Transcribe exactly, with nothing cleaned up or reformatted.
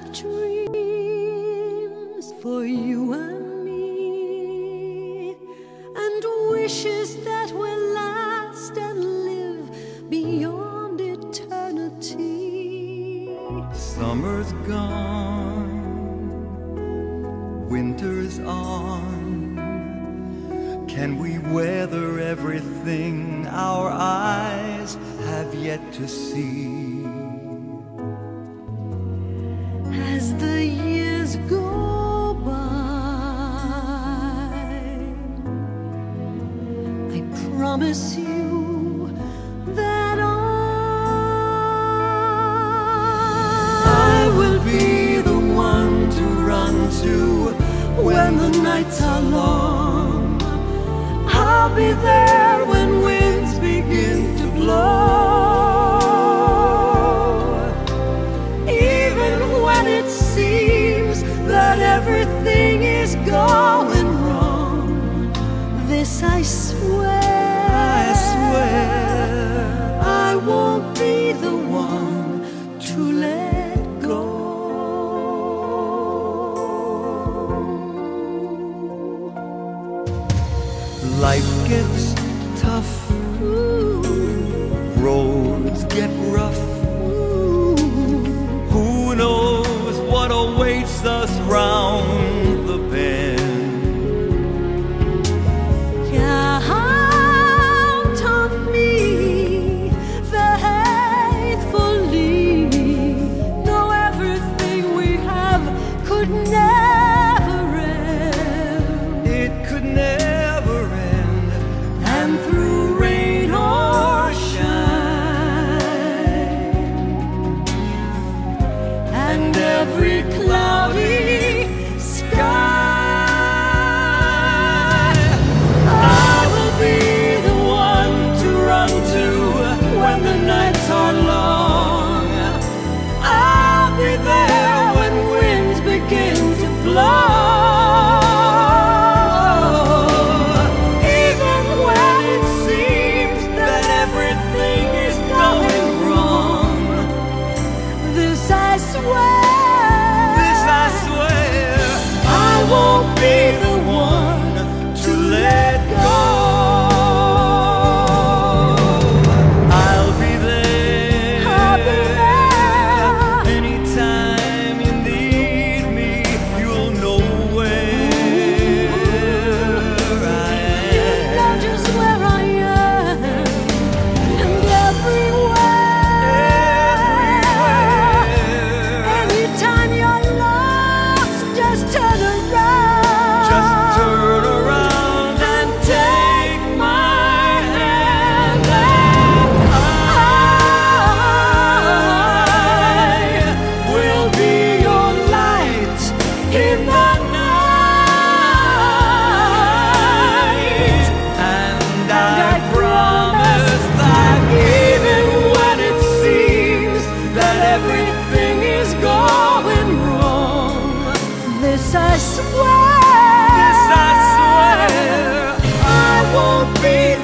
dreams for you and me, and wishes that will last and live beyond eternity. Summer's gone, winter's on. Can we weather everything our eyes have yet to see? As the years go by, I promise you that I will be the one to run to when the nights are long. I'll be there when winds begin to blow, even when it seems that everything is going wrong. This I swear, I swear, I won't be the one to let go. Life gets tough, Ooh, roads get rough. ooh. Who knows what awaits us round the bend? Count on me faithfully, though everything we have could never end. It could never end. And through rain or shine, and every cloudy sky, I will be the one to run to when the nights are long. I'll be there when winds begin to blow. I swear, This I swear, I won't be the one to let go. I'll be there. I'll be there. Anytime you need me, you'll know where I You know am. just where I am, and everywhere. Anytime you're lost, just turn around. Just turn around and take my hand, and I will be your light in the night. and I I promise that even when it seems that everything is going wrong, this I swear, this I swear, I won't be